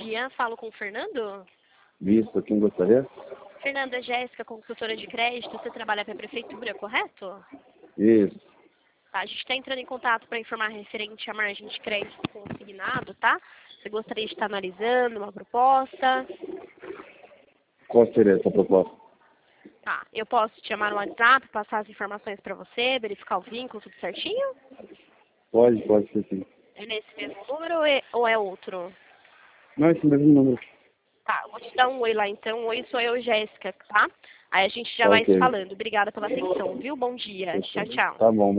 dia. Falo com o Fernando? Visto, quem gostaria? Fernanda, Jéssica, consultora de crédito. Você trabalha para a prefeitura, correto? Isso. Tá, a gente está entrando em contato para informar referente à margem de crédito consignado, tá? Você gostaria de estar analisando uma proposta? Qual seria essa proposta? Tá, eu posso te chamar no WhatsApp, passar as informações para você, verificar o vínculo, tudo certinho? Pode ser sim. É nesse mesmo número ou é outro? Não, esse mesmo número. Tá, eu vou te dar um oi lá então. Oi, sou eu, Jéssica, tá? Aí a gente já Tá vai se ok. falando. Obrigada pela atenção, viu? Bom dia. Tchau, tchau. Tá bom.